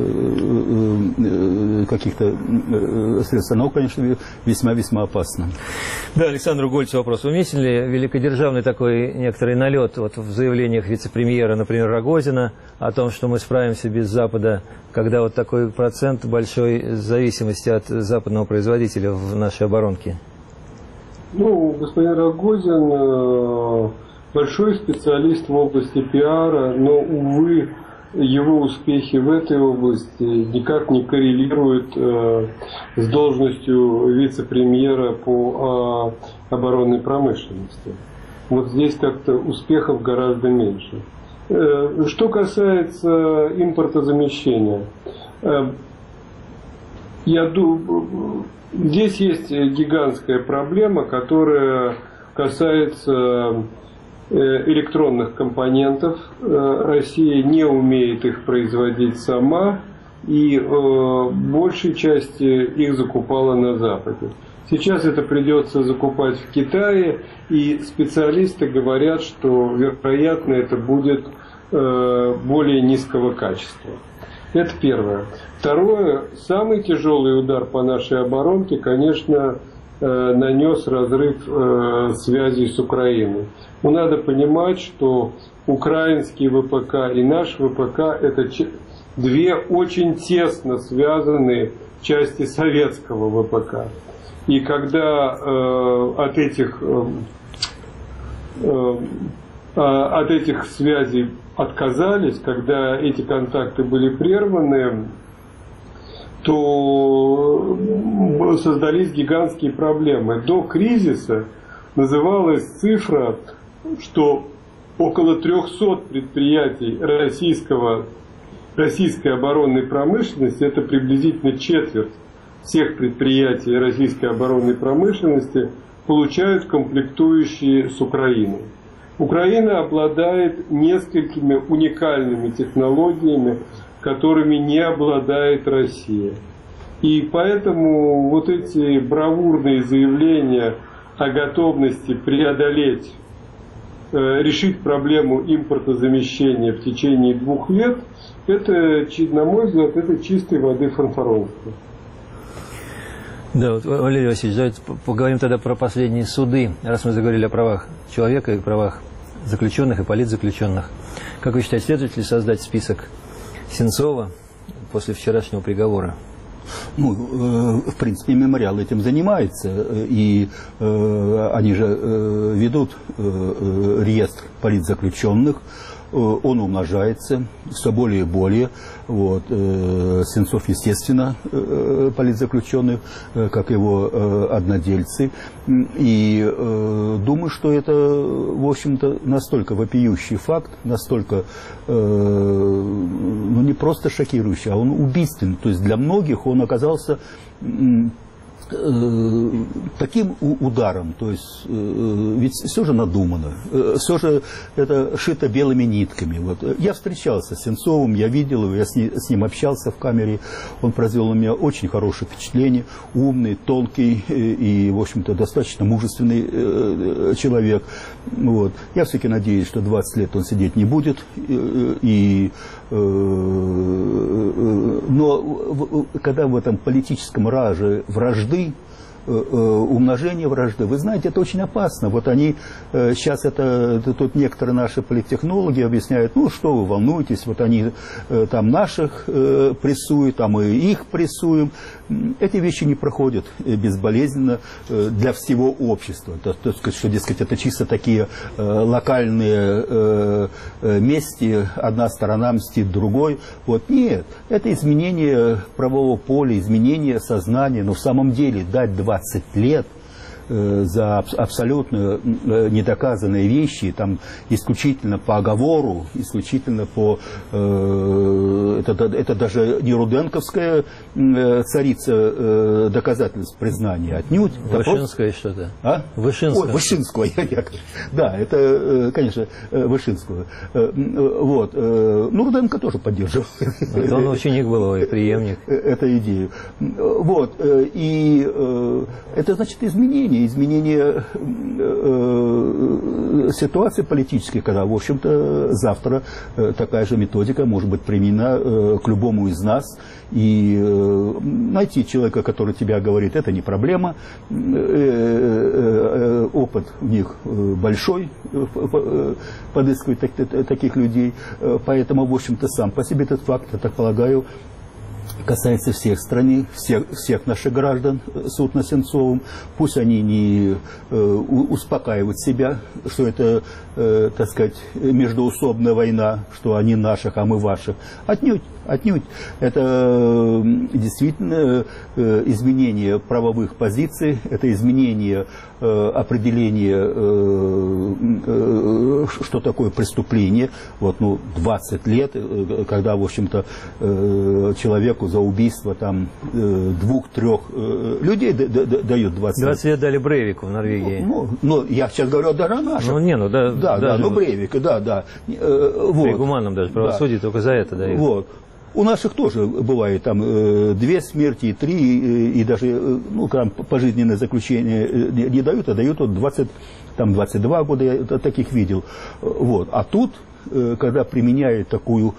каких-то средств, оно, конечно, весьма-весьма опасно. Да, Александру Гольцу вопрос. Уместен ли великодержавный такой некоторый налет вот в заявлениях вице-премьера, например, Рогозина, о том, что мы справимся без Запада, когда вот такой процент большой зависимости от западного производителя в нашей оборонке? Ну, господин Рогозин большой специалист в области пиара, но, увы, его успехи в этой области никак не коррелируют с должностью вице-премьера по оборонной промышленности. Вот здесь как-то успехов гораздо меньше. Что касается импортозамещения, я думаю, здесь есть гигантская проблема, которая касается электронных компонентов. Россия не умеет их производить сама, и большей части их закупала на Западе. Сейчас это придется закупать в Китае, и специалисты говорят, что, вероятно, это будет более низкого качества. Это первое. Второе, самый тяжелый удар по нашей оборонке, конечно, нанес разрыв связей с Украиной. Но надо понимать, что украинский ВПК и наш ВПК – это две очень тесно связанные части советского ВПК. И когда от этих связей отказались, когда эти контакты были прерваны, то создались гигантские проблемы. До кризиса называлась цифра, что около 300 предприятий российской оборонной промышленности, это приблизительно четверть всех предприятий российской оборонной промышленности, получают комплектующие с Украины. Украина обладает несколькими уникальными технологиями, которыми не обладает Россия. И поэтому вот эти бравурные заявления о готовности преодолеть, решить проблему импортозамещения в течение 2 лет, это, на мой взгляд, это чистой воды фанфаронство. Да, вот, Валерий Васильевич, давайте поговорим тогда про последние суды, раз мы заговорили о правах человека и правах заключенных и политзаключенных. Как вы считаете, следует ли создать список Сенцова после вчерашнего приговора? Ну, в принципе, мемориал этим занимается, и они же ведут реестр политзаключенных, он умножается все более и более. Вот. Сенцов, естественно, политзаключенный, как его однодельцы. И думаю, что это, в общем-то, настолько вопиющий факт, настолько, ну, не просто шокирующий, а он убийственный. То есть для многих он оказался таким ударом, то есть ведь все же надумано, все же это шито белыми нитками. Вот. Я встречался с Сенцовым, я видел его, я с ним общался в камере, он произвел на меня очень хорошее впечатление, умный, тонкий и, в общем-то, достаточно мужественный человек. Вот. Я все-таки надеюсь, что 20 лет он сидеть не будет, но когда в этом политическом раже вражды, умножение вражды, вы знаете, это очень опасно. Вот они сейчас, тут некоторые наши политтехнологи объясняют, ну что вы волнуетесь, вот они там наших прессуют, а мы их прессуем. эти вещи не проходят безболезненно для всего общества. То есть, что, дескать, это чисто такие локальные мести, одна сторона мстит другой. Вот. Нет, это изменение правового поля, изменение сознания. Но в самом деле дать 20 лет за абсолютно недоказанные вещи, там, исключительно по оговору, исключительно по... это даже не руденковская царица доказательств признания, отнюдь. Вышинская что-то? А? Вышинская. Ой, Вышинскую. Да, это, конечно, Вышинскую. Вот. Ну, Руденко тоже поддерживал. Это он ученик был, и преемник. Эту идею. Вот. И это значит изменение ситуации политической, когда, в общем-то, завтра такая же методика может быть применена к любому из нас. И найти человека, который тебя говорит, это не проблема. Опыт у них большой, подыскивать таких людей. Поэтому, в общем-то, сам по себе этот факт, я так полагаю, касается всех стран, всех наших граждан, суд над Сенцовым. Пусть они не успокаивают себя, что это, так сказать, междоусобная война, что они наших, а мы ваших. Отнюдь. Это действительно изменение правовых позиций, это изменение определения, что такое преступление. Вот, 20 лет, когда, в общем-то, человеку за убийство там 2-3 людей дают 20 лет. 20 лет дали Брейвику в Норвегии. Ну, я сейчас говорю даже о нашем. Брейвик, да. При гуманном даже правосудии только за это дают. Вот. У наших тоже бывает там 2 смерти, и 3, и даже там пожизненное заключение не дают, а дают 20, там 22 года, я таких видел. Вот. А тут, когда применяют такую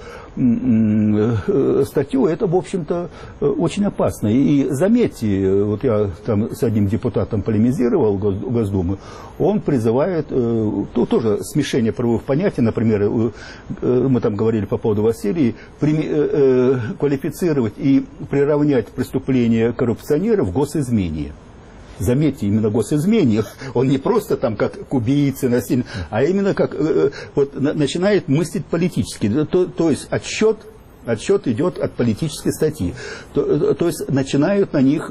статью, это, в общем-то, очень опасно. И заметьте, вот я там с одним депутатом полемизировал Госдумы, он призывает, тоже смешение правовых понятий, например, мы там говорили по поводу Василия, квалифицировать и приравнять преступления коррупционеров к госизмене. Заметьте, именно госизмене, он не просто там как к убийце, насильник, а именно как начинает мыслить политически. То есть отсчет идет от политической статьи. То есть начинают на них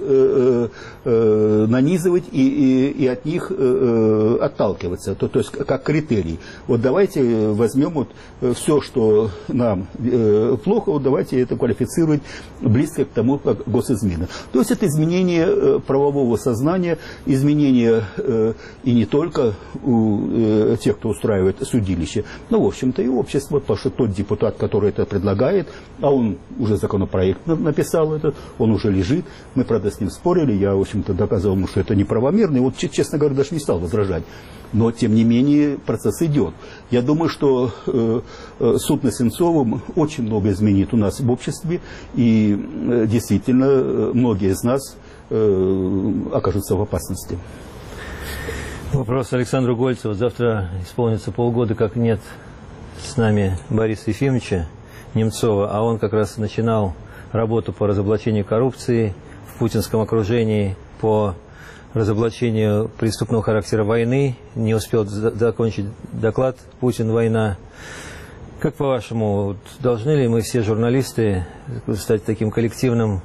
нанизывать и от них отталкиваться. То есть как критерий. Вот давайте возьмем все, что нам плохо, вот давайте это квалифицировать близко к тому, как госизмена. То есть это изменение правового сознания, изменение и не только у тех, кто устраивает судилище, но, в общем-то, и общество, потому что тот депутат, который это предлагает, а он уже законопроект написал это, он уже лежит. Мы, правда, с ним спорили, я, в общем-то, доказывал ему, что это неправомерно, и вот, честно говоря, даже не стал возражать. Но, тем не менее, процесс идет. Я думаю, что суд над Сенцовым очень много изменит у нас в обществе, и действительно, многие из нас окажутся в опасности. Вопрос Александру Гольцеву. Завтра исполнится полгода, как нет с нами Бориса Ефимовича Немцова, а он как раз начинал работу по разоблачению коррупции в путинском окружении, по разоблачению преступного характера войны. Не успел закончить доклад «Путин. Война». Как по-вашему, должны ли мы все журналисты стать таким коллективным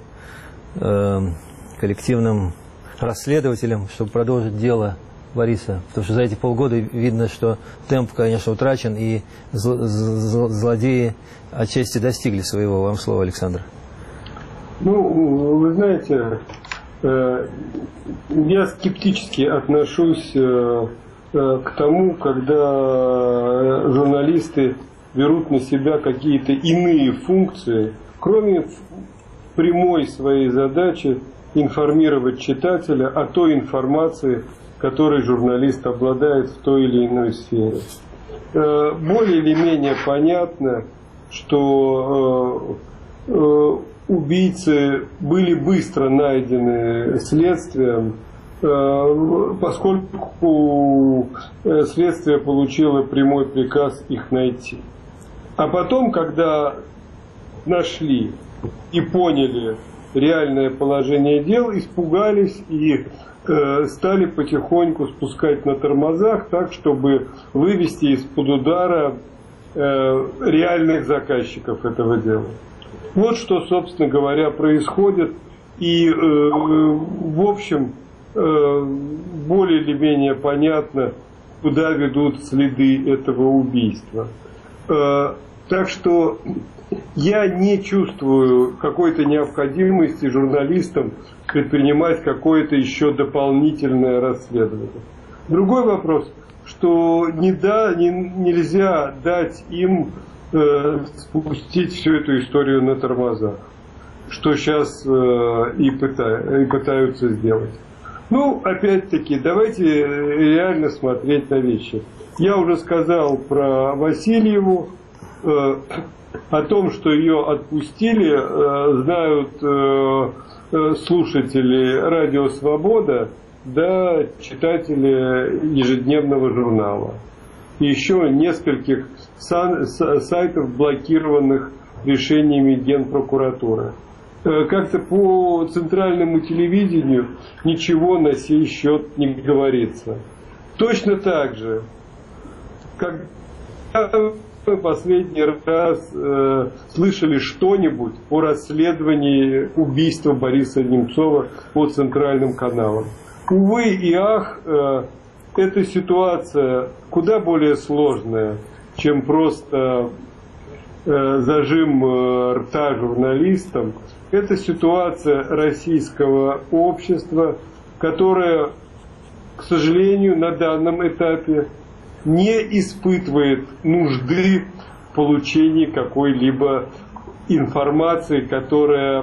расследователем, чтобы продолжить дело Бориса? Потому что за эти полгода видно, что темп, конечно, утрачен, и злодеи отчасти достигли своего. Вам слово, Александр. Вы знаете, я скептически отношусь к тому, когда журналисты берут на себя какие-то иные функции, кроме прямой своей задачи информировать читателя о той информации, которой журналист обладает в той или иной сфере. Более или менее понятно, что убийцы были быстро найдены следствием, поскольку следствие получило прямой приказ их найти. А потом, когда нашли и поняли, реальное положение дел, испугались и стали потихоньку спускать на тормозах так, чтобы вывести из-под удара реальных заказчиков этого дела. Вот что, собственно говоря, происходит. И, в общем, более или менее понятно, куда ведут следы этого убийства. Так что я не чувствую какой-то необходимости журналистам предпринимать какое-то еще дополнительное расследование. Другой вопрос, что нельзя дать им спустить всю эту историю на тормозах, что сейчас и пытаются сделать. Ну, опять-таки, давайте реально смотреть на вещи. Я уже сказал про Васильеву, о том, что ее отпустили, знают слушатели «Радио Свобода», да, читатели ежедневного журнала. И еще нескольких сайтов, блокированных решениями Генпрокуратуры. Как-то по центральному телевидению ничего на сей счет не говорится. Точно так же, когда мы последний раз слышали что-нибудь о расследовании убийства Бориса Немцова по центральным каналам. Увы и ах, эта ситуация куда более сложная, чем просто зажим рта журналистам. Это ситуация российского общества, которое, к сожалению, на данном этапе не испытывает нужды в получении какой-либо информации, которая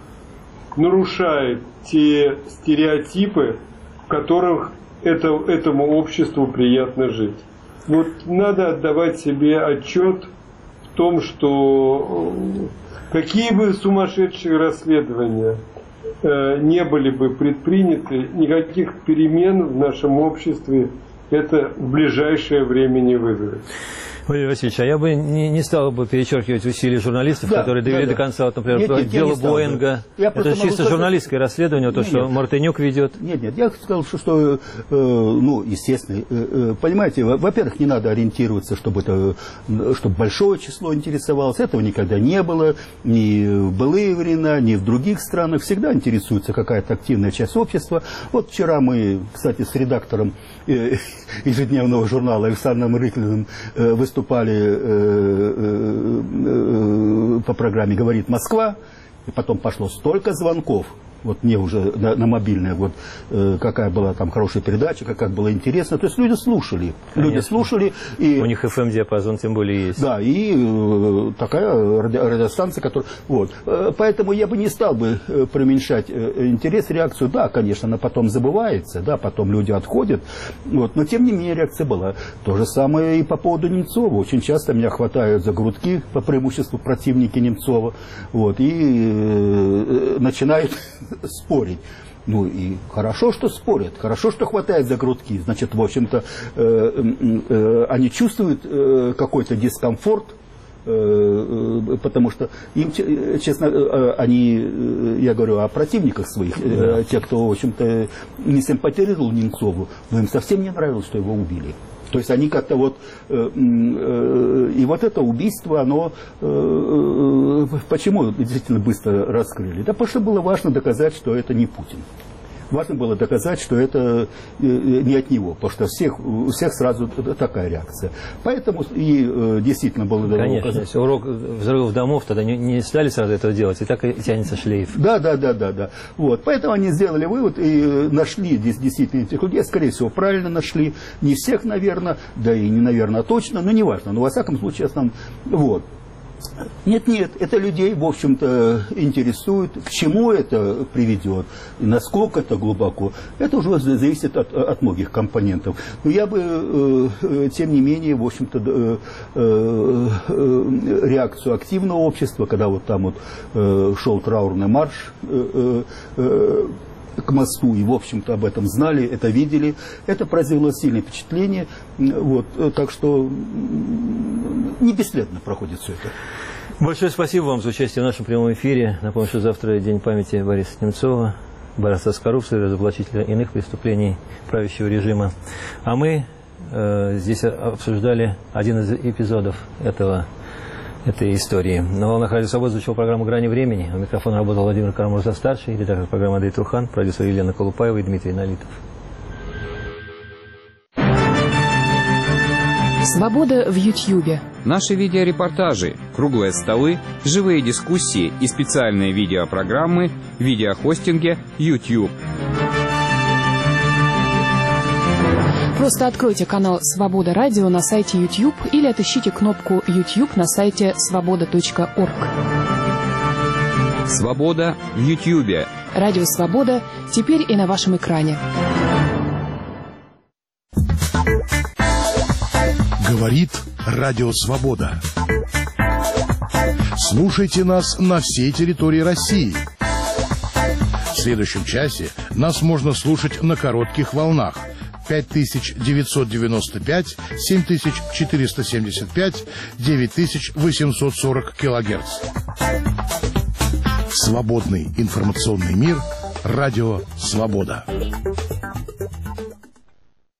нарушает те стереотипы, в которых этому обществу приятно жить. Вот надо отдавать себе отчет в том, что какие бы сумасшедшие расследования не были бы предприняты, никаких перемен в нашем обществе это в ближайшее время не вызовет. Валерий Васильевич, а я бы не стал бы перечеркивать усилия журналистов, которые довели до конца, вот, например, дело Боинга. Это чисто журналистское расследование, то, что Мартынюк ведет. Нет, я сказал, что ну, естественно, понимаете, во-первых, не надо ориентироваться, чтобы большое число интересовалось. Этого никогда не было, ни в былые времена, ни в других странах. Всегда интересуется какая-то активная часть общества. Вот вчера мы, кстати, с редактором ежедневного журнала Александром Рыклиным выступали по программе «Говорит Москва», и потом пошло столько звонков, вот мне уже на мобильное, вот какая была там хорошая передача, как было интересно. То есть люди слушали. Конечно. Люди слушали. И, у них FM-диапазон тем более есть. Да, и такая радиостанция, которая... Вот. Поэтому я бы не стал бы преуменьшать интерес, реакцию. Да, конечно, она потом забывается, да, потом люди отходят. Вот. Но тем не менее реакция была. То же самое и по поводу Немцова. Очень часто меня хватают за грудки, по преимуществу противники Немцова. Вот. И начинают спорить. Ну и хорошо, что спорят, хорошо, что хватает за грудки. Значит, в общем-то, они чувствуют какой-то дискомфорт, потому что им, честно, они, я говорю о противниках своих, те, кто, в общем-то, не симпатизировал Немцову, но им совсем не нравилось, что его убили. То есть они как-то вот... И вот это убийство, оно... Почему действительно быстро раскрыли? Да потому что было важно доказать, что это не Путин. Важно было доказать, что это не от него, потому что у всех сразу такая реакция. Поэтому и действительно было... Конечно, если урок взрывов домов, тогда не стали сразу этого делать, и так и тянется шлейф. Да. Вот. Поэтому они сделали вывод и нашли действительно этих людей, скорее всего, правильно нашли. Не всех, наверное, да и не, наверное, точно, но неважно. Но во всяком случае, основном... Вот. Нет, это людей, в общем-то, интересует, к чему это приведет, и насколько это глубоко. Это уже зависит от многих компонентов. Но я бы, тем не менее, в общем-то, реакцию активного общества, когда вот там вот шел траурный марш к мосту, и, в общем-то, об этом знали, это видели, это произвело сильное впечатление. Вот, так что не бесследно проходит все это. Большое спасибо вам за участие в нашем прямом эфире. Напомню, что завтра день памяти Бориса Немцова, борца с коррупцией, разоблачителя иных преступлений правящего режима. А мы здесь обсуждали один из эпизодов этой истории. На волнах Радио Свобода звучала программа «Грани времени». У микрофона работал Владимир Карамурза-старший, редактор программы Андрей Трухан, продюсер Елена Колупаева и Дмитрий Налитов. Свобода в Ютьюбе. Наши видеорепортажи, круглые столы, живые дискуссии и специальные видеопрограммы в видеохостинге YouTube. Просто откройте канал «Свобода Радио» на сайте YouTube или отыщите кнопку YouTube на сайте svoboda.org. Свобода в YouTube. Радио «Свобода» теперь и на вашем экране. Говорит Радио Свобода. Слушайте нас на всей территории России. В следующем часе нас можно слушать на коротких волнах 5995, 7475, 9840 килогерц. Свободный информационный мир. Радио Свобода.